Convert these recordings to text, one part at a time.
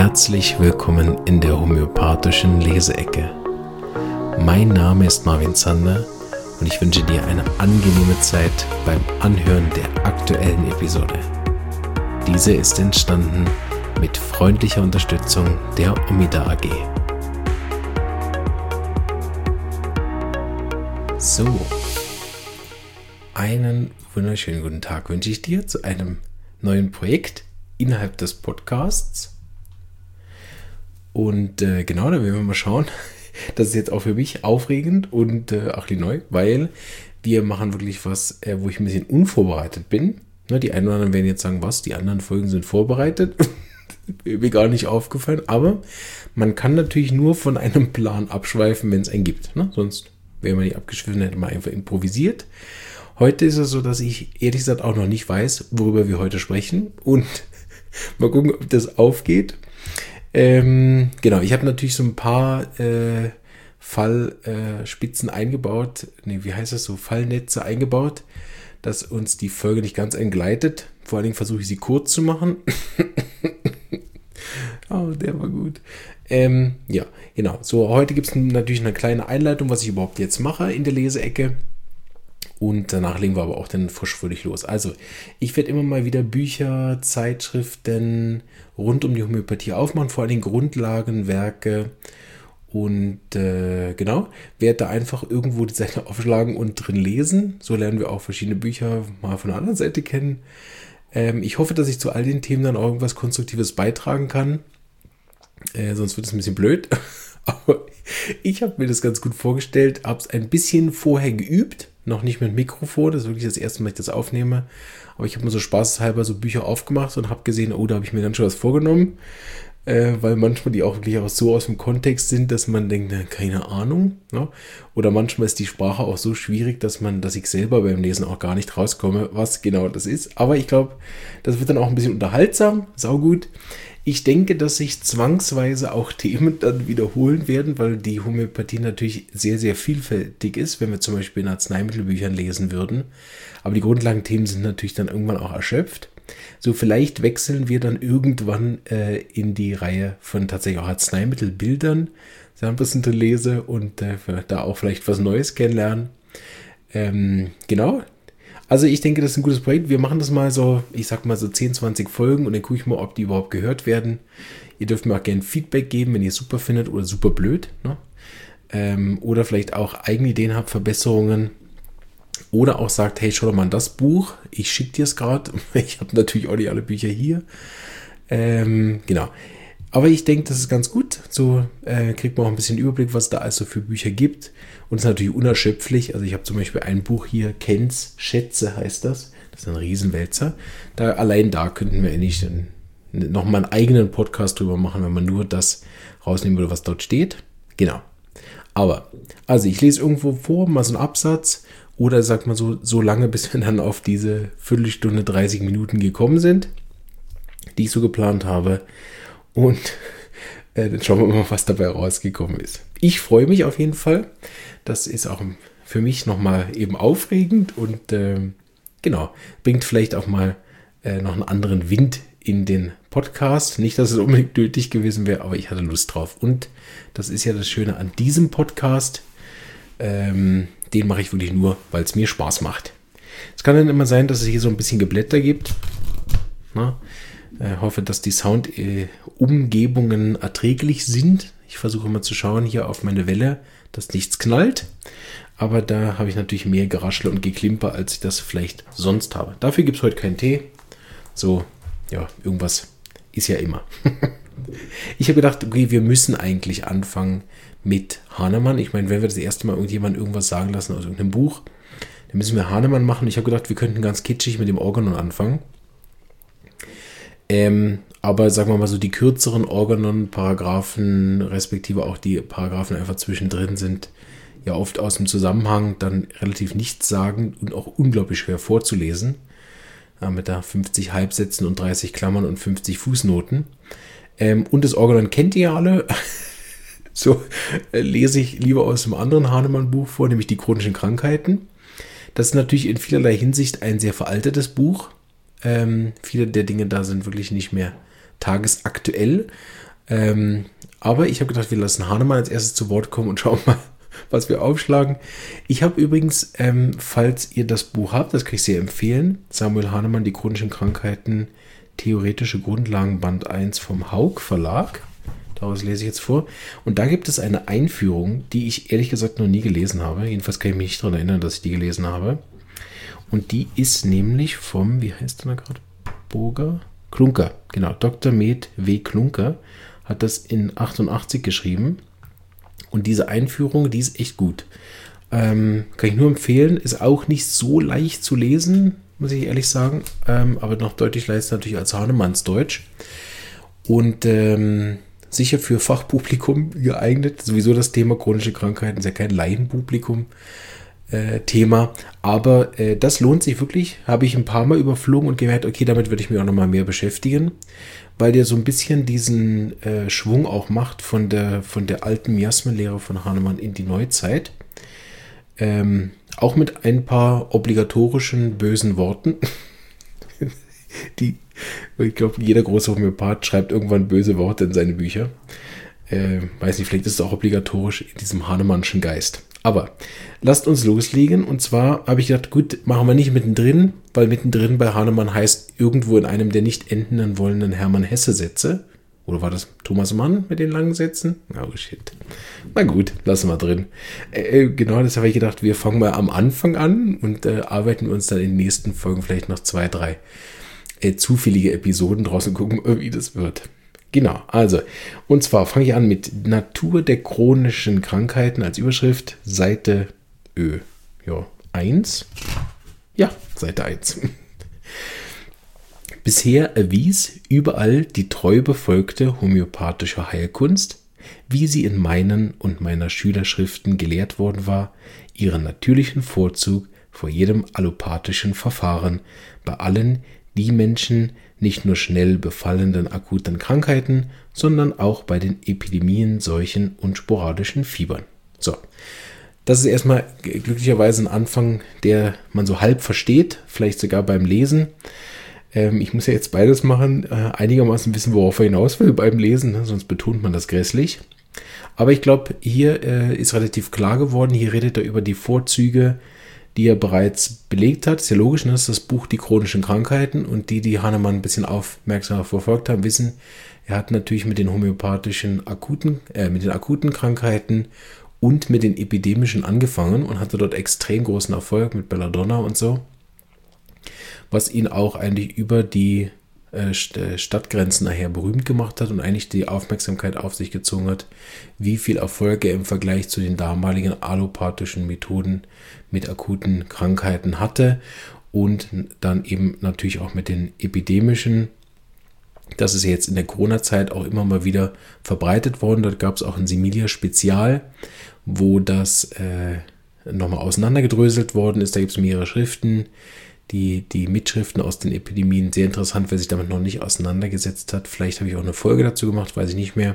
Herzlich willkommen in der homöopathischen Leseecke. Mein Name ist Marvin Zander und ich wünsche dir eine angenehme Zeit beim Anhören der aktuellen Episode. Diese ist entstanden mit freundlicher Unterstützung der Omida AG. So, einen wunderschönen guten Tag wünsche ich dir zu einem neuen Projekt innerhalb des Podcasts. Und genau, da werden wir mal schauen. Das ist jetzt auch für mich aufregend und auch neu, weil wir machen wirklich was, wo ich ein bisschen unvorbereitet bin. Ne, die einen oder anderen werden jetzt sagen, was, die anderen Folgen sind vorbereitet. Mir gar nicht aufgefallen, aber man kann natürlich nur von einem Plan abschweifen, wenn es einen gibt. Ne? Sonst wäre man nicht abgeschwiffen, hätte man einfach improvisiert. Heute ist es so, dass ich ehrlich gesagt auch noch nicht weiß, worüber wir heute sprechen und mal gucken, ob das aufgeht. Genau, ich habe natürlich so ein paar Fallspitzen eingebaut, wie heißt das so, Fallnetze eingebaut, dass uns die Folge nicht ganz entgleitet. Vor allen Dingen versuche ich sie kurz zu machen. Oh, der war gut. Ja, genau. So, heute gibt es natürlich eine kleine Einleitung, was ich überhaupt jetzt mache in der Leseecke. Und danach legen wir aber auch dann frisch los. Also, ich werde immer mal wieder Bücher, Zeitschriften rund um die Homöopathie aufmachen, vor allem Grundlagenwerke. Und genau, werde da einfach irgendwo die Seite aufschlagen und drin lesen. So lernen wir auch verschiedene Bücher mal von der anderen Seite kennen. Ich hoffe, dass ich zu all den Themen dann auch irgendwas Konstruktives beitragen kann. Sonst wird es ein bisschen blöd. Aber ich habe mir das ganz gut vorgestellt, habe es ein bisschen vorher geübt. Noch nicht mit Mikrofon, das ist wirklich das erste Mal, dass ich das aufnehme. Aber ich habe mir so spaßeshalber so Bücher aufgemacht und habe gesehen, oh, da habe ich mir ganz schön was vorgenommen. Weil manchmal die auch wirklich auch so aus dem Kontext sind, dass man denkt, na, keine Ahnung. Ne? Oder manchmal ist die Sprache auch so schwierig, dass ich selber beim Lesen auch gar nicht rauskomme, was genau das ist. Aber ich glaube, das wird dann auch ein bisschen unterhaltsam, saugut. Ich denke, dass sich zwangsweise auch Themen dann wiederholen werden, weil die Homöopathie natürlich sehr, sehr vielfältig ist, wenn wir zum Beispiel in Arzneimittelbüchern lesen würden. Aber die Grundlagenthemen sind natürlich dann irgendwann auch erschöpft. So, vielleicht wechseln wir dann irgendwann in die Reihe von tatsächlich auch Arzneimittelbildern, so ein bisschen zu lesen und da auch vielleicht was Neues kennenlernen. Genau. Also ich denke, das ist ein gutes Projekt. Wir machen das mal so, ich sag mal so 10, 20 Folgen und dann gucke ich mal, ob die überhaupt gehört werden. Ihr dürft mir auch gerne Feedback geben, wenn ihr es super findet oder super blöd. Ne? Oder vielleicht auch eigene Ideen habt, Verbesserungen. Oder auch sagt, hey, schau doch mal an das Buch. Ich schicke dir es gerade. Ich habe natürlich auch nicht alle Bücher hier. Genau. Aber ich denke, das ist ganz gut. So kriegt man auch ein bisschen Überblick, was es da also für Bücher gibt. Und es ist natürlich unerschöpflich. Also ich habe zum Beispiel ein Buch hier, Kenz Schätze heißt das. Das ist ein Riesenwälzer. Allein da könnten wir nicht noch mal einen eigenen Podcast drüber machen, wenn man nur das rausnehmen würde, was dort steht. Genau. Aber, also ich lese irgendwo vor, mal so einen Absatz. Oder sagt man so lange, bis wir dann auf diese Viertelstunde, 30 Minuten gekommen sind, die ich so geplant habe. Und dann schauen wir mal, was dabei rausgekommen ist. Ich freue mich auf jeden Fall. Das ist auch für mich nochmal eben aufregend und genau, bringt vielleicht auch mal noch einen anderen Wind in den Podcast. Nicht, dass es unbedingt nötig gewesen wäre, aber ich hatte Lust drauf. Und das ist ja das Schöne an diesem Podcast. Den mache ich wirklich nur, weil es mir Spaß macht. Es kann dann immer sein, dass es hier so ein bisschen Geblätter gibt. Hoffe, dass die Soundumgebungen erträglich sind. Ich versuche immer zu schauen hier auf meine Welle, dass nichts knallt. Aber da habe ich natürlich mehr Geraschel und Geklimper, als ich das vielleicht sonst habe. Dafür gibt es heute keinen Tee. So, ja, irgendwas ist ja immer. Ich habe gedacht, okay, wir müssen eigentlich anfangen mit Hahnemann. Ich meine, wenn wir das erste Mal irgendjemand irgendwas sagen lassen aus irgendeinem Buch, dann müssen wir Hahnemann machen. Ich habe gedacht, wir könnten ganz kitschig mit dem Organon anfangen. Aber sagen wir mal so, die kürzeren Organon-Paragraphen, respektive auch die Paragraphen einfach zwischendrin sind ja oft aus dem Zusammenhang dann relativ nichtssagend und auch unglaublich schwer vorzulesen. Mit da 50 Halbsätzen und 30 Klammern und 50 Fußnoten. Und das Organon kennt ihr ja alle. So lese ich lieber aus einem anderen Hahnemann-Buch vor, nämlich die chronischen Krankheiten. Das ist natürlich in vielerlei Hinsicht ein sehr veraltetes Buch. Viele der Dinge da sind wirklich nicht mehr tagesaktuell. Aber ich habe gedacht, wir lassen Hahnemann als erstes zu Wort kommen und schauen mal, was wir aufschlagen. Ich habe übrigens, falls ihr das Buch habt, das kann ich sehr empfehlen, Samuel Hahnemann, die chronischen Krankheiten, theoretische Grundlagen, Band 1 vom Haug Verlag. Daraus lese ich jetzt vor. Und da gibt es eine Einführung, die ich ehrlich gesagt noch nie gelesen habe. Jedenfalls kann ich mich nicht daran erinnern, dass ich die gelesen habe. Und die ist nämlich vom, wie heißt der gerade? Klunker, genau. Dr. Med W. Klunker hat das in 88 geschrieben. Und diese Einführung, die ist echt gut. Kann ich nur empfehlen. Ist auch nicht so leicht zu lesen, muss ich ehrlich sagen. Aber noch deutlich leichter natürlich als Hahnemanns Deutsch. Und sicher für Fachpublikum geeignet. Sowieso das Thema chronische Krankheiten ist ja kein Laienpublikum Thema. Aber das lohnt sich wirklich. Habe ich ein paar Mal überflogen und gemerkt, okay, damit würde ich mich auch nochmal mehr beschäftigen. Weil der so ein bisschen diesen Schwung auch macht von der alten Miasmenlehre von Hahnemann in die Neuzeit. Auch mit ein paar obligatorischen bösen Worten. Ich glaube, jeder große Homöopath schreibt irgendwann böse Worte in seine Bücher. Weiß nicht, vielleicht ist es auch obligatorisch in diesem Hahnemannschen Geist. Aber lasst uns loslegen. Und zwar habe ich gedacht, gut, machen wir nicht mittendrin, weil mittendrin bei Hahnemann heißt irgendwo in einem der nicht enden wollenden Hermann Hesse-Sätze. Oder war das Thomas Mann mit den langen Sätzen? Oh shit. Na gut, lassen wir drin. Genau, das habe ich gedacht, wir fangen mal am Anfang an und arbeiten uns dann in den nächsten Folgen vielleicht noch 2, 3 zufällige Episoden draus und gucken, wie das wird. Genau, also, und zwar fange ich an mit Natur der chronischen Krankheiten als Überschrift, Seite 1. Ja, Seite 1. Bisher erwies überall die treu befolgte homöopathische Heilkunst, wie sie in meinen und meiner Schülerschriften gelehrt worden war, ihren natürlichen Vorzug vor jedem allopathischen Verfahren bei allen die Menschen nicht nur schnell befallenden akuten Krankheiten, sondern auch bei den Epidemien, Seuchen und sporadischen Fiebern. So, das ist erstmal glücklicherweise ein Anfang, der man so halb versteht, vielleicht sogar beim Lesen. Ich muss ja jetzt beides machen, einigermaßen wissen, worauf er hinaus will beim Lesen, ne? Sonst betont man das grässlich. Aber ich glaube, hier ist relativ klar geworden, hier redet er über die Vorzüge, die er bereits belegt hat. Ist ja logisch, ne? Das ist das Buch Die chronischen Krankheiten, und die Hahnemann ein bisschen aufmerksamer verfolgt haben, wissen, er hat natürlich mit den homöopathischen mit den akuten Krankheiten und mit den epidemischen angefangen und hatte dort extrem großen Erfolg mit Belladonna und so, was ihn auch eigentlich über die Stadtgrenzen nachher berühmt gemacht hat und eigentlich die Aufmerksamkeit auf sich gezogen hat, wie viel Erfolg er im Vergleich zu den damaligen allopathischen Methoden mit akuten Krankheiten hatte und dann eben natürlich auch mit den epidemischen. Das ist jetzt in der Corona-Zeit auch immer mal wieder verbreitet worden. Dort gab es auch ein Similia-Spezial, wo das nochmal auseinandergedröselt worden ist. Da gibt es mehrere Schriften, die Mitschriften aus den Epidemien. Sehr interessant, wer sich damit noch nicht auseinandergesetzt hat. Vielleicht habe ich auch eine Folge dazu gemacht, weiß ich nicht mehr.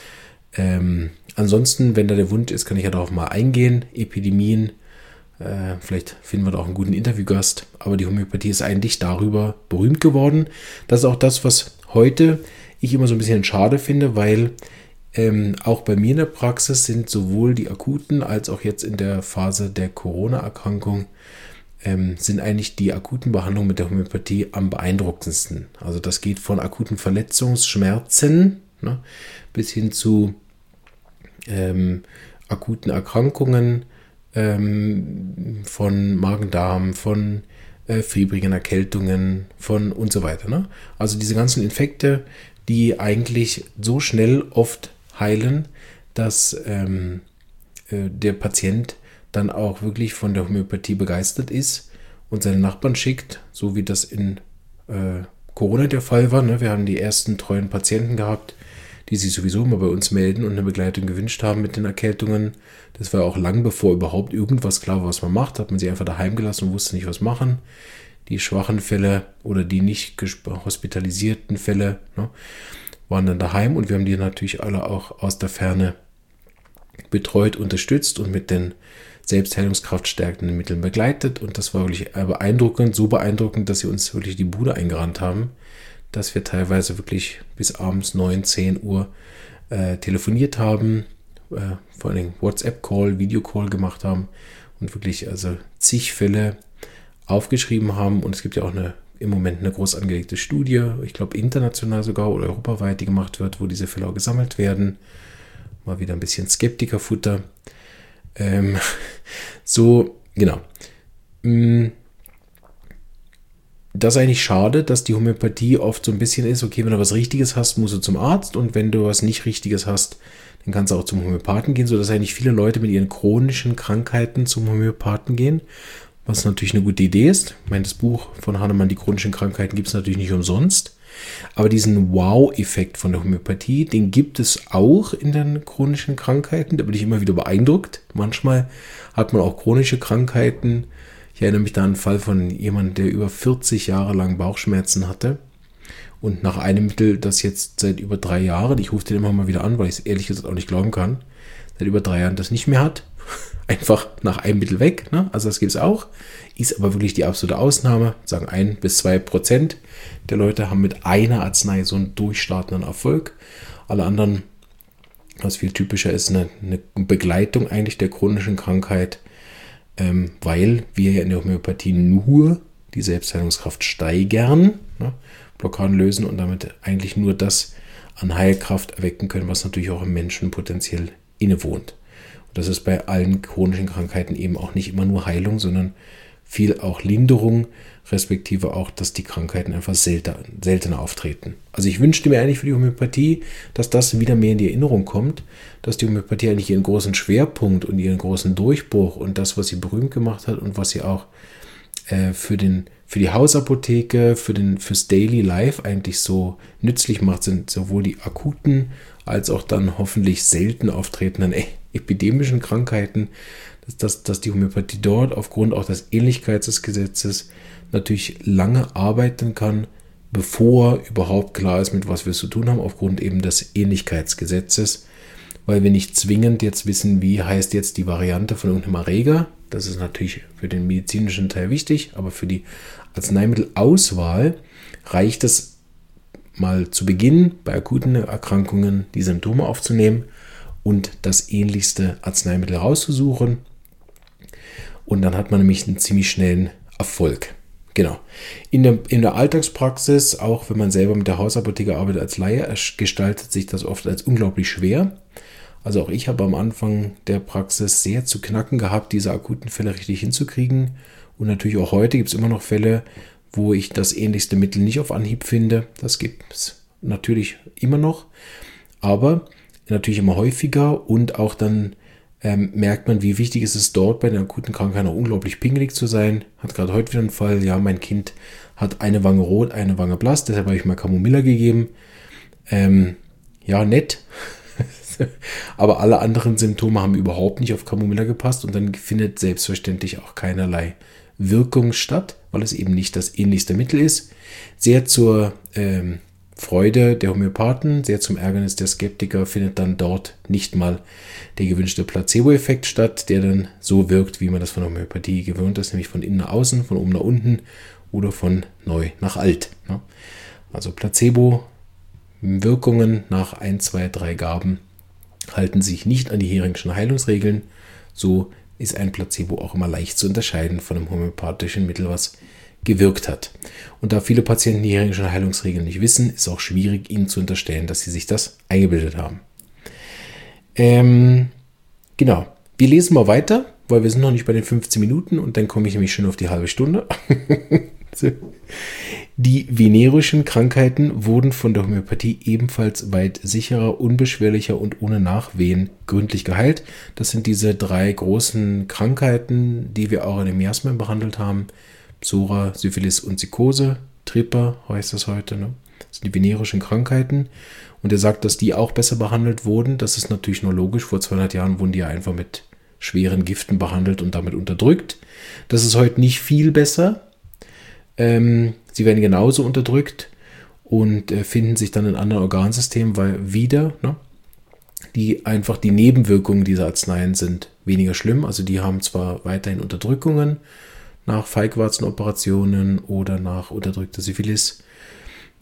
Ansonsten, wenn da der Wunsch ist, kann ich ja darauf mal eingehen. Epidemien, vielleicht finden wir da auch einen guten Interviewgast. Aber die Homöopathie ist eigentlich darüber berühmt geworden. Das ist auch das, was heute ich immer so ein bisschen schade finde, weil auch bei mir in der Praxis sind sowohl die akuten als auch jetzt in der Phase der Corona-Erkrankung sind eigentlich die akuten Behandlungen mit der Homöopathie am beeindruckendsten. Also das geht von akuten Verletzungsschmerzen, ne, bis hin zu akuten Erkrankungen von Magen-Darm, von fiebrigen Erkältungen, von und so weiter. Ne? Also diese ganzen Infekte, die eigentlich so schnell oft heilen, dass der Patient dann auch wirklich von der Homöopathie begeistert ist und seine Nachbarn schickt, so wie das in Corona der Fall war. Ne? Wir haben die ersten treuen Patienten gehabt, die sich sowieso immer bei uns melden und eine Begleitung gewünscht haben mit den Erkältungen. Das war auch lang bevor überhaupt irgendwas klar war, was man macht. Hat man sie einfach daheim gelassen und wusste nicht, was machen. Die schwachen Fälle oder die nicht hospitalisierten Fälle, ne, waren dann daheim, und wir haben die natürlich alle auch aus der Ferne betreut, unterstützt und mit den selbstheilungskraftstärkenden Mitteln begleitet, und das war wirklich beeindruckend, so beeindruckend, dass sie uns wirklich die Bude eingerannt haben. dass wir teilweise wirklich bis abends 9, 10 Uhr telefoniert haben, vor allem WhatsApp-Call, Videocall gemacht haben und wirklich also zig Fälle aufgeschrieben haben. Und es gibt ja auch im Moment eine groß angelegte Studie, ich glaube international sogar oder europaweit, die gemacht wird, wo diese Fälle auch gesammelt werden. Mal wieder ein bisschen Skeptikerfutter. Genau. Das ist eigentlich schade, dass die Homöopathie oft so ein bisschen ist, okay, wenn du was Richtiges hast, musst du zum Arzt, und wenn du was nicht Richtiges hast, dann kannst du auch zum Homöopathen gehen, sodass eigentlich viele Leute mit ihren chronischen Krankheiten zum Homöopathen gehen, was natürlich eine gute Idee ist. Ich meine, das Buch von Hahnemann, die chronischen Krankheiten, gibt es natürlich nicht umsonst, aber diesen Wow-Effekt von der Homöopathie, den gibt es auch in den chronischen Krankheiten, da bin ich immer wieder beeindruckt. Manchmal hat man auch chronische Krankheiten. Ich erinnere mich da an einen Fall von jemandem, der über 40 Jahre lang Bauchschmerzen hatte. Und nach einem Mittel, das jetzt seit über 3 Jahren, ich rufe den immer mal wieder an, weil ich es ehrlich gesagt auch nicht glauben kann, seit über 3 Jahren das nicht mehr hat. Einfach nach einem Mittel weg. Ne? Also das gibt es auch. Ist aber wirklich die absolute Ausnahme. Sagen 1-2% der Leute haben mit einer Arznei so einen durchstartenden Erfolg. Alle anderen, was viel typischer ist, eine Begleitung eigentlich der chronischen Krankheit, weil wir ja in der Homöopathie nur die Selbstheilungskraft steigern, ne, Blockaden lösen und damit eigentlich nur das an Heilkraft erwecken können, was natürlich auch im Menschen potenziell innewohnt. Und das ist bei allen chronischen Krankheiten eben auch nicht immer nur Heilung, sondern viel auch Linderung, respektive auch, dass die Krankheiten einfach seltener auftreten. Also ich wünschte mir eigentlich für die Homöopathie, dass das wieder mehr in die Erinnerung kommt, dass die Homöopathie eigentlich ihren großen Schwerpunkt und ihren großen Durchbruch und das, was sie berühmt gemacht hat und was sie auch für die Hausapotheke, fürs Daily Life eigentlich so nützlich macht, sind sowohl die akuten als auch dann hoffentlich selten auftretenden epidemischen Krankheiten, dass die Homöopathie dort aufgrund auch des Ähnlichkeitsgesetzes natürlich lange arbeiten kann, bevor überhaupt klar ist, mit was wir es zu tun haben, aufgrund eben des Ähnlichkeitsgesetzes, weil wir nicht zwingend jetzt wissen, wie heißt jetzt die Variante von irgendeinem Erreger. Das ist natürlich für den medizinischen Teil wichtig, aber für die Arzneimittelauswahl reicht es mal zu Beginn bei akuten Erkrankungen die Symptome aufzunehmen und das ähnlichste Arzneimittel rauszusuchen. Und dann hat man nämlich einen ziemlich schnellen Erfolg. Genau. In der Alltagspraxis, auch wenn man selber mit der Hausapotheke arbeitet als Laie, gestaltet sich das oft als unglaublich schwer. Also auch ich habe am Anfang der Praxis sehr zu knacken gehabt, diese akuten Fälle richtig hinzukriegen. Und natürlich auch heute gibt es immer noch Fälle, wo ich das ähnlichste Mittel nicht auf Anhieb finde. Das gibt es natürlich immer noch, aber natürlich immer häufiger, und auch dann merkt man, wie wichtig es ist, dort bei den akuten Krankheiten auch unglaublich pingelig zu sein. Hat gerade heute wieder einen Fall, ja, mein Kind hat eine Wange rot, eine Wange blass, deshalb habe ich mal Camomilla gegeben. Ja, nett. Aber alle anderen Symptome haben überhaupt nicht auf Camomilla gepasst, und dann findet selbstverständlich auch keinerlei Wirkung statt, weil es eben nicht das ähnlichste Mittel ist. Sehr zur Freude der Homöopathen, sehr zum Ärgernis der Skeptiker findet dann dort nicht mal der gewünschte Placebo-Effekt statt, der dann so wirkt, wie man das von der Homöopathie gewöhnt ist, nämlich von innen nach außen, von oben nach unten oder von neu nach alt. Ne? Also Placebo-Wirkungen nach 1, 2, 3 Gaben halten sich nicht an die Heringschen Heilungsregeln. So ist ein Placebo auch immer leicht zu unterscheiden von einem homöopathischen Mittel, was gewirkt hat. Und da viele Patienten die Heringschen Heilungsregeln nicht wissen, ist auch schwierig, ihnen zu unterstellen, dass sie sich das eingebildet haben. Genau. Wir lesen mal weiter, weil wir sind noch nicht bei den 15 Minuten und dann komme ich nämlich schon auf die halbe Stunde. Die venerischen Krankheiten wurden von der Homöopathie ebenfalls weit sicherer, unbeschwerlicher und ohne Nachwehen gründlich geheilt. Das sind diese 3 großen Krankheiten, die wir auch in dem Miasmen behandelt haben. Psora, Syphilis und Sikose. Tripper heißt das heute. Ne? Das sind die venerischen Krankheiten. Und er sagt, dass die auch besser behandelt wurden. Das ist natürlich nur logisch. Vor 200 Jahren wurden die ja einfach mit schweren Giften behandelt und damit unterdrückt. Das ist heute nicht viel besser. Sie werden genauso unterdrückt und finden sich dann in anderen Organsystemen, weil wieder, ne, die Nebenwirkungen dieser Arzneien sind weniger schlimm. Also die haben zwar weiterhin Unterdrückungen nach Feigwarzenoperationen oder nach unterdrückter Syphilis,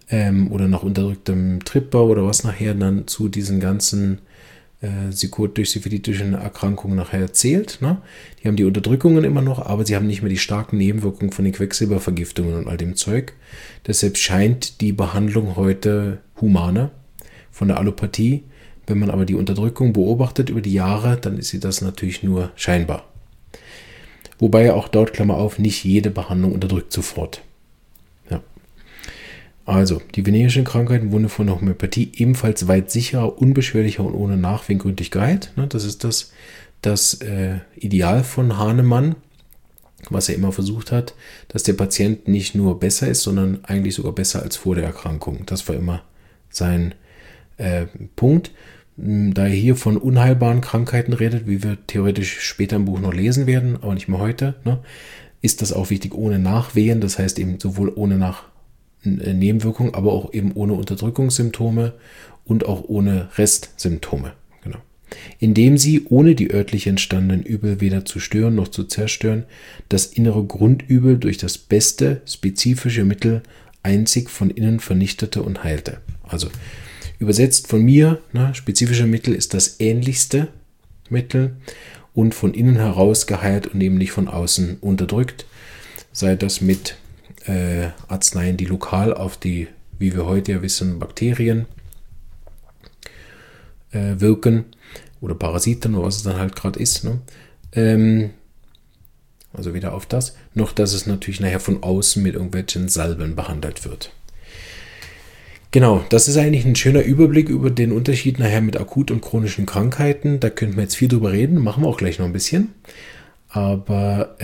oder nach unterdrücktem Trittbau oder was nachher dann zu diesen ganzen syphilitischen Erkrankungen nachher zählt. Ne? Die haben die Unterdrückungen immer noch, aber sie haben nicht mehr die starken Nebenwirkungen von den Quecksilbervergiftungen und all dem Zeug. Deshalb scheint die Behandlung heute humaner von der Allopathie. Wenn man aber die Unterdrückung beobachtet über die Jahre, dann ist sie das natürlich nur scheinbar. Wobei auch dort, Klammer auf, nicht jede Behandlung unterdrückt sofort. Ja. Also, die venerischen Krankheiten wurden von der Homöopathie ebenfalls weit sicherer, unbeschwerlicher und ohne Nachwehen gründlich geheilt. Das ist das Ideal von Hahnemann, was er immer versucht hat, dass der Patient nicht nur besser ist, sondern eigentlich sogar besser als vor der Erkrankung. Das war immer sein Punkt. Da er hier von unheilbaren Krankheiten redet, wie wir theoretisch später im Buch noch lesen werden, aber nicht mehr heute, ist das auch wichtig ohne Nachwehen, das heißt eben sowohl ohne Nebenwirkung, aber auch eben ohne Unterdrückungssymptome und auch ohne Restsymptome. Genau. Indem sie, ohne die örtlich entstandenen Übel weder zu stören noch zu zerstören, das innere Grundübel durch das beste spezifische Mittel einzig von innen vernichtete und heilte. Also übersetzt von mir, spezifische Mittel ist das ähnlichste Mittel und von innen heraus geheilt und eben nicht von außen unterdrückt. Sei das mit Arzneien, die lokal auf die, wie wir heute ja wissen, Bakterien wirken oder Parasiten oder was es dann halt gerade ist. Also weder auf das, noch dass es natürlich nachher von außen mit irgendwelchen Salben behandelt wird. Genau, das ist eigentlich ein schöner Überblick über den Unterschied nachher mit akut und chronischen Krankheiten. Da könnten wir jetzt viel drüber reden, machen wir auch gleich noch ein bisschen. Aber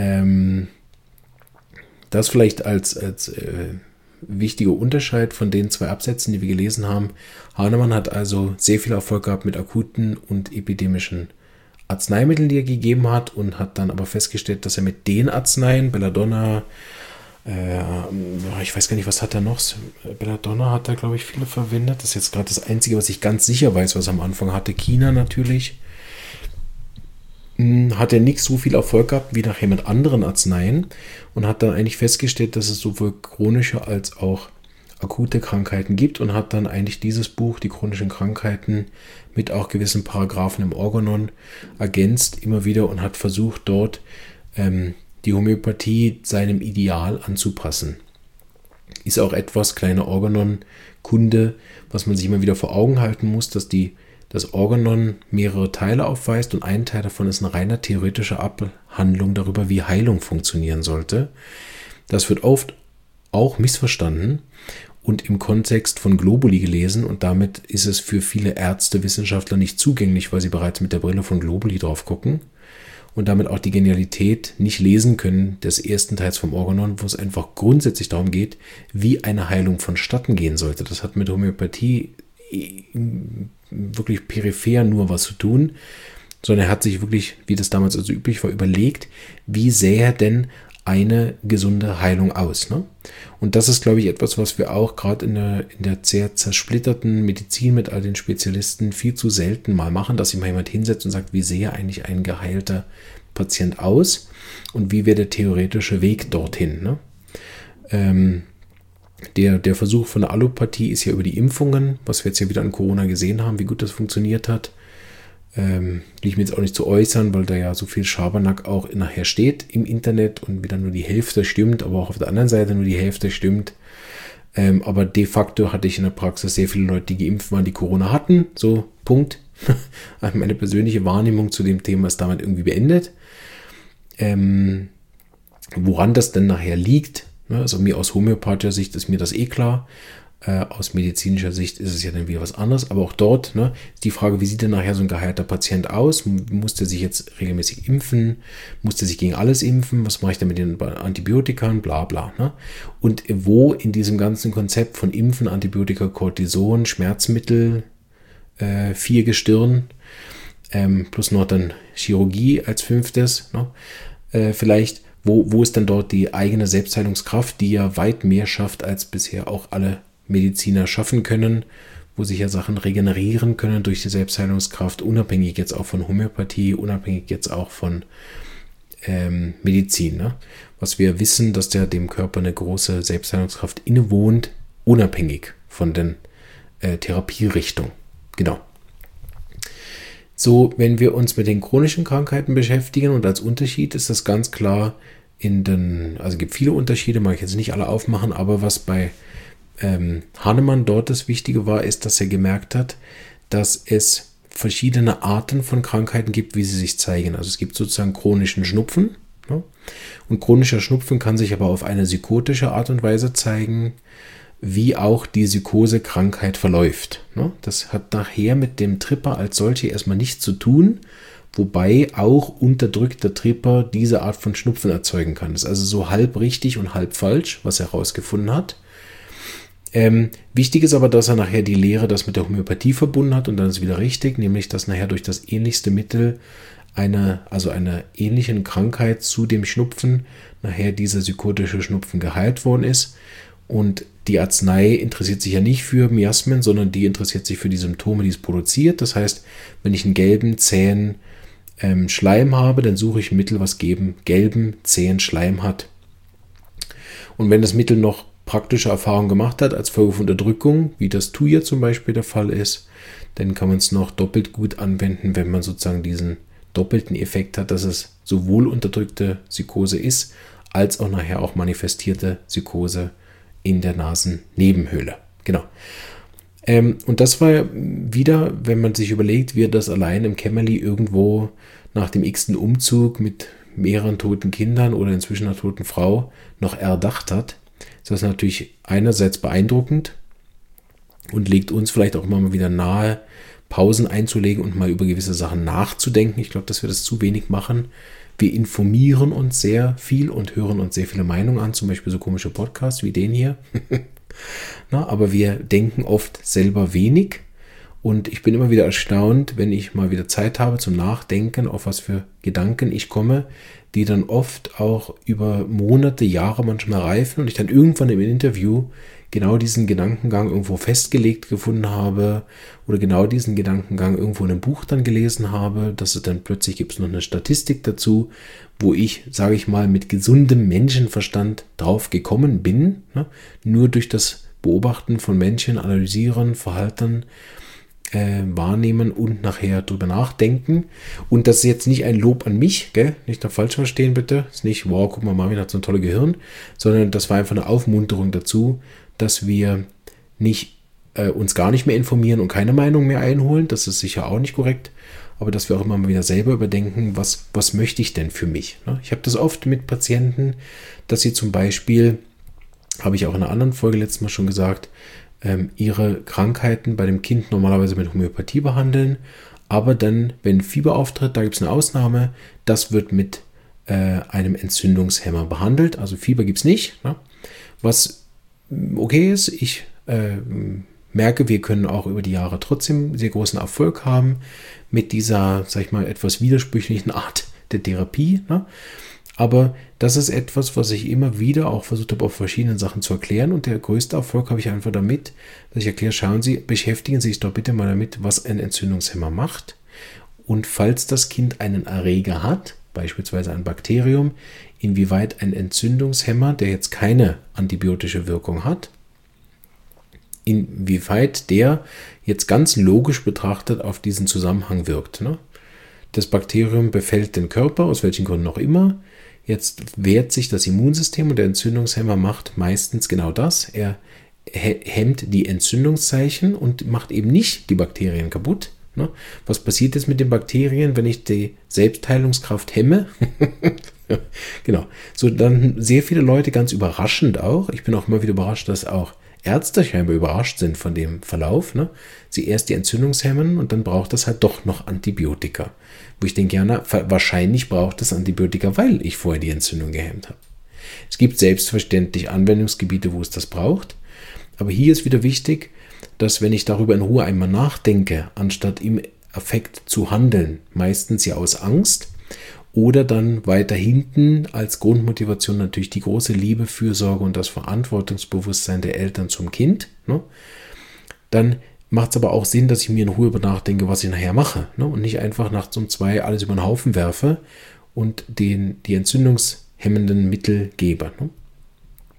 das vielleicht als wichtiger Unterschied von den 2 Absätzen, die wir gelesen haben. Hahnemann hat also sehr viel Erfolg gehabt mit akuten und epidemischen Arzneimitteln, die er gegeben hat, und hat dann aber festgestellt, dass er mit den Arzneien, Belladonna, ich weiß gar nicht, was hat er noch? Belladonna hat er, glaube ich, viele verwendet. Das ist jetzt gerade das Einzige, was ich ganz sicher weiß, was er am Anfang hatte. China natürlich. Hat er nicht so viel Erfolg gehabt wie nachher mit anderen Arzneien und hat dann eigentlich festgestellt, dass es sowohl chronische als auch akute Krankheiten gibt und hat dann eigentlich dieses Buch, die chronischen Krankheiten, mit auch gewissen Paragraphen im Organon ergänzt immer wieder und hat versucht, dort die Homöopathie seinem Ideal anzupassen. Ist auch etwas, kleine Organon-Kunde, was man sich immer wieder vor Augen halten muss, dass das Organon mehrere Teile aufweist und ein Teil davon ist eine reine theoretische Abhandlung darüber, wie Heilung funktionieren sollte. Das wird oft auch missverstanden und im Kontext von Globuli gelesen und damit ist es für viele Ärzte, Wissenschaftler nicht zugänglich, weil sie bereits mit der Brille von Globuli drauf gucken und damit auch die Genialität nicht lesen können des ersten Teils vom Organon, wo es einfach grundsätzlich darum geht, wie eine Heilung vonstatten gehen sollte. Das hat mit Homöopathie wirklich peripher nur was zu tun, sondern er hat sich wirklich, wie das damals also üblich war, überlegt, wie sähe denn eine gesunde Heilung aus. Und das ist, glaube ich, etwas, was wir auch gerade in der sehr zersplitterten Medizin mit all den Spezialisten viel zu selten mal machen, dass sich mal jemand hinsetzt und sagt, wie sehe eigentlich ein geheilter Patient aus und wie wäre der theoretische Weg dorthin. Der Versuch von der Allopathie ist ja über die Impfungen, was wir jetzt ja wieder an Corona gesehen haben, wie gut das funktioniert hat. Will ich mir jetzt auch nicht zu äußern, weil da ja so viel Schabernack auch nachher steht im Internet und wieder nur die Hälfte stimmt, aber auch auf der anderen Seite nur die Hälfte stimmt. Aber de facto hatte ich in der Praxis sehr viele Leute, die geimpft waren, die Corona hatten. So, Punkt. Meine persönliche Wahrnehmung zu dem Thema ist damit irgendwie beendet. Woran das denn nachher liegt, also mir aus homöopathischer Sicht ist mir das klar. Aus medizinischer Sicht ist es ja dann wieder was anderes. Aber auch dort ist die Frage, wie sieht denn nachher so ein geheilter Patient aus? Muss der sich jetzt regelmäßig impfen? Muss der sich gegen alles impfen? Was mache ich denn mit den Antibiotika? Bla bla. Und wo in diesem ganzen Konzept von Impfen, Antibiotika, Cortison, Schmerzmittel, 4 Gestirn, plus noch dann Chirurgie als 5. Vielleicht, wo ist dann dort die eigene Selbstheilungskraft, die ja weit mehr schafft, als bisher auch alle Mediziner schaffen können, wo sich ja Sachen regenerieren können durch die Selbstheilungskraft, unabhängig jetzt auch von Homöopathie, unabhängig jetzt auch von Medizin. Was wir wissen, dass dem Körper eine große Selbstheilungskraft innewohnt, unabhängig von den Therapierichtungen. Genau. So, wenn wir uns mit den chronischen Krankheiten beschäftigen und als Unterschied ist das ganz klar also es gibt viele Unterschiede, mag ich jetzt nicht alle aufmachen, aber was bei Hahnemann dort das Wichtige war, ist, dass er gemerkt hat, dass es verschiedene Arten von Krankheiten gibt, wie sie sich zeigen. Also es gibt sozusagen chronischen Schnupfen, ne? Und chronischer Schnupfen kann sich aber auf eine psychotische Art und Weise zeigen, wie auch die Psychosekrankheit verläuft. Ne? Das hat nachher mit dem Tripper als solche erstmal nichts zu tun, wobei auch unterdrückter Tripper diese Art von Schnupfen erzeugen kann. Das ist also so halb richtig und halb falsch, was er herausgefunden hat. Wichtig ist aber, dass er nachher die Lehre das mit der Homöopathie verbunden hat und dann ist wieder richtig, nämlich dass nachher durch das ähnlichste Mittel einer ähnlichen Krankheit zu dem Schnupfen nachher dieser psychotische Schnupfen geheilt worden ist. Und die Arznei interessiert sich ja nicht für Miasmen, sondern die interessiert sich für die Symptome, die es produziert. Das heißt, wenn ich einen gelben, zähen Schleim habe, dann suche ich ein Mittel, was gelben, zähen Schleim hat. Und wenn das Mittel noch praktische Erfahrung gemacht hat, als Folge von Unterdrückung, wie das Thuja zum Beispiel der Fall ist, dann kann man es noch doppelt gut anwenden, wenn man sozusagen diesen doppelten Effekt hat, dass es sowohl unterdrückte Psychose ist, als auch nachher auch manifestierte Psychose in der Nasennebenhöhle. Genau. Und das war wieder, wenn man sich überlegt, wie er das allein im Kämmerli irgendwo nach dem x-ten Umzug mit mehreren toten Kindern oder inzwischen einer toten Frau noch erdacht hat. Das ist natürlich einerseits beeindruckend und legt uns vielleicht auch immer mal wieder nahe, Pausen einzulegen und mal über gewisse Sachen nachzudenken. Ich glaube, dass wir das zu wenig machen. Wir informieren uns sehr viel und hören uns sehr viele Meinungen an, zum Beispiel so komische Podcasts wie den hier. Aber wir denken oft selber wenig und ich bin immer wieder erstaunt, wenn ich mal wieder Zeit habe zum Nachdenken, auf was für Gedanken ich komme, die dann oft auch über Monate, Jahre manchmal reifen und ich dann irgendwann im Interview genau diesen Gedankengang irgendwo festgelegt gefunden habe oder genau diesen Gedankengang irgendwo in einem Buch dann gelesen habe, dass es dann plötzlich gibt es noch eine Statistik dazu, wo ich, sage ich mal, mit gesundem Menschenverstand drauf gekommen bin, ne? Nur durch das Beobachten von Menschen, analysieren, Verhalten, wahrnehmen und nachher drüber nachdenken. Und das ist jetzt nicht ein Lob an mich, gell? Nicht noch falsch verstehen bitte. Das ist nicht, wow, guck mal, Marvin hat so ein tolles Gehirn, sondern das war einfach eine Aufmunterung dazu, dass wir nicht uns gar nicht mehr informieren und keine Meinung mehr einholen. Das ist sicher auch nicht korrekt. Aber dass wir auch immer mal wieder selber überdenken, was möchte ich denn für mich? Ne? Ich habe das oft mit Patienten, dass sie zum Beispiel, habe ich auch in einer anderen Folge letztes Mal schon gesagt, ihre Krankheiten bei dem Kind normalerweise mit Homöopathie behandeln, aber dann, wenn Fieber auftritt, da gibt es eine Ausnahme, das wird mit einem Entzündungshemmer behandelt, also Fieber gibt es nicht, ne? Was okay ist, ich merke, wir können auch über die Jahre trotzdem sehr großen Erfolg haben mit dieser, sag ich mal, etwas widersprüchlichen Art der Therapie, ne? Aber das ist etwas, was ich immer wieder auch versucht habe, auf verschiedenen Sachen zu erklären. Und der größte Erfolg habe ich einfach damit, dass ich erkläre, schauen Sie, beschäftigen Sie sich doch bitte mal damit, was ein Entzündungshemmer macht. Und falls das Kind einen Erreger hat, beispielsweise ein Bakterium, inwieweit ein Entzündungshemmer, der jetzt keine antibiotische Wirkung hat, inwieweit der jetzt ganz logisch betrachtet auf diesen Zusammenhang wirkt. Ne? Das Bakterium befällt den Körper, aus welchen Gründen auch immer. Jetzt wehrt sich das Immunsystem und der Entzündungshemmer macht meistens genau das. Er hemmt die Entzündungszeichen und macht eben nicht die Bakterien kaputt. Ne? Was passiert jetzt mit den Bakterien, wenn ich die Selbstheilungskraft hemme? Genau. So, dann sehr viele Leute, ganz überraschend auch. Ich bin auch immer wieder überrascht, dass auch Ärzte scheinbar überrascht sind von dem Verlauf. Ne? Sie erst die Entzündung hemmen und dann braucht das halt doch noch Antibiotika. Wo ich denke, ja, wahrscheinlich braucht das Antibiotika, weil ich vorher die Entzündung gehemmt habe. Es gibt selbstverständlich Anwendungsgebiete, wo es das braucht. Aber hier ist wieder wichtig, dass wenn ich darüber in Ruhe einmal nachdenke, anstatt im Affekt zu handeln, meistens ja aus Angst, oder dann weiter hinten als Grundmotivation natürlich die große Liebe, Fürsorge und das Verantwortungsbewusstsein der Eltern zum Kind. Ne? Dann macht es aber auch Sinn, dass ich mir in Ruhe über nachdenke, was ich nachher mache. Ne? Und nicht einfach nachts um 2 alles über den Haufen werfe und die entzündungshemmenden Mittel gebe. Ne?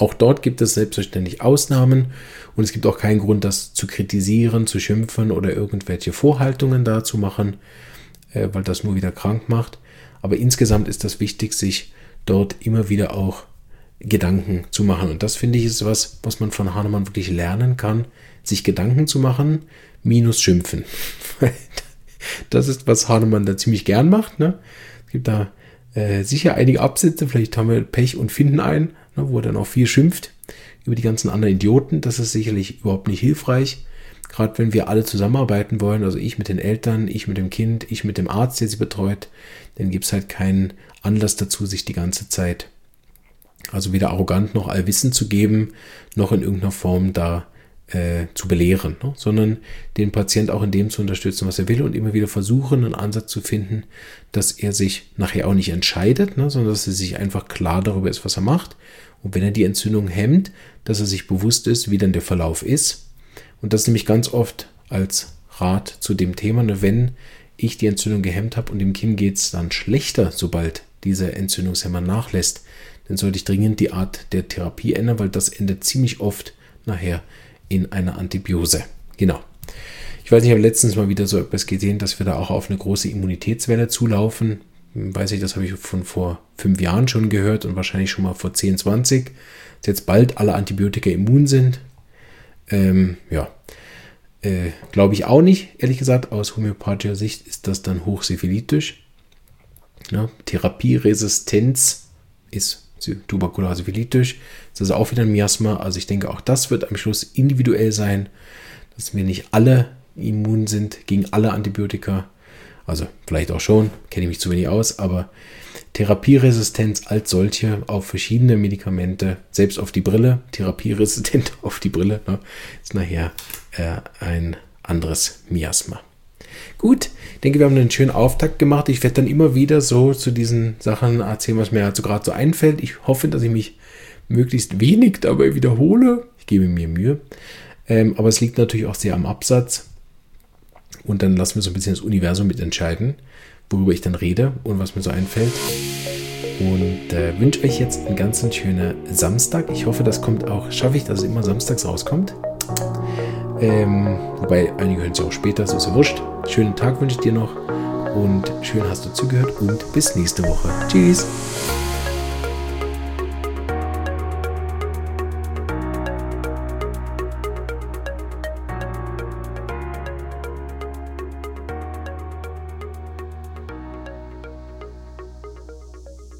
Auch dort gibt es selbstverständlich Ausnahmen und es gibt auch keinen Grund, das zu kritisieren, zu schimpfen oder irgendwelche Vorhaltungen da zu machen, weil das nur wieder krank macht. Aber insgesamt ist das wichtig, sich dort immer wieder auch Gedanken zu machen. Und das, finde ich, ist was man von Hahnemann wirklich lernen kann, sich Gedanken zu machen, minus schimpfen. Das ist, was Hahnemann da ziemlich gern macht. Ne? Es gibt da sicher einige Absätze, vielleicht haben wir Pech und finden einen, ne, wo er dann auch viel schimpft über die ganzen anderen Idioten. Das ist sicherlich überhaupt nicht hilfreich. Gerade wenn wir alle zusammenarbeiten wollen, also ich mit den Eltern, ich mit dem Kind, ich mit dem Arzt, der sie betreut, dann gibt es halt keinen Anlass dazu, sich die ganze Zeit also weder arrogant noch allwissend zu geben, noch in irgendeiner Form da zu belehren, ne? Sondern den Patient auch in dem zu unterstützen, was er will und immer wieder versuchen, einen Ansatz zu finden, dass er sich nachher auch nicht entscheidet, ne? Sondern dass er sich einfach klar darüber ist, was er macht. Und wenn er die Entzündung hemmt, dass er sich bewusst ist, wie dann der Verlauf ist. Und das nämlich ganz oft als Rat zu dem Thema, ne? Wenn ich die Entzündung gehemmt habe und dem Kind geht es dann schlechter, sobald dieser Entzündungshemmer nachlässt, dann sollte ich dringend die Art der Therapie ändern, weil das endet ziemlich oft nachher in einer Antibiose. Genau. Ich weiß nicht, ich habe letztens mal wieder so etwas gesehen, dass wir da auch auf eine große Immunitätswelle zulaufen. Weiß ich, das habe ich von vor 5 Jahren schon gehört und wahrscheinlich schon mal vor 10, 20. Dass jetzt bald alle Antibiotika immun sind. Glaube ich auch nicht. Ehrlich gesagt, aus homöopathischer Sicht ist das dann hochsyphilitisch. Ja, Therapieresistenz ist tuberkulosiphilitisch. Das ist auch wieder ein Miasma. Also ich denke, auch das wird am Schluss individuell sein, dass wir nicht alle immun sind gegen alle Antibiotika. Also vielleicht auch schon, kenne ich mich zu wenig aus, aber Therapieresistenz als solche auf verschiedene Medikamente, selbst auf die Brille, therapieresistent auf die Brille, ne, ist nachher ein anderes Miasma. Gut, ich denke, wir haben einen schönen Auftakt gemacht. Ich werde dann immer wieder so zu diesen Sachen erzählen, was mir also gerade so einfällt. Ich hoffe, dass ich mich möglichst wenig dabei wiederhole. Ich gebe mir Mühe. Aber es liegt natürlich auch sehr am Absatz. Und dann lassen wir so ein bisschen das Universum mitentscheiden, worüber ich dann rede und was mir so einfällt. Und wünsche euch jetzt einen ganz schönen Samstag. Ich hoffe, das kommt auch, schaffe ich, dass es immer samstags rauskommt. Wobei einige hören es ja auch später, das ist ja wurscht. Schönen Tag wünsche ich dir noch und schön hast du zugehört und bis nächste Woche. Tschüss!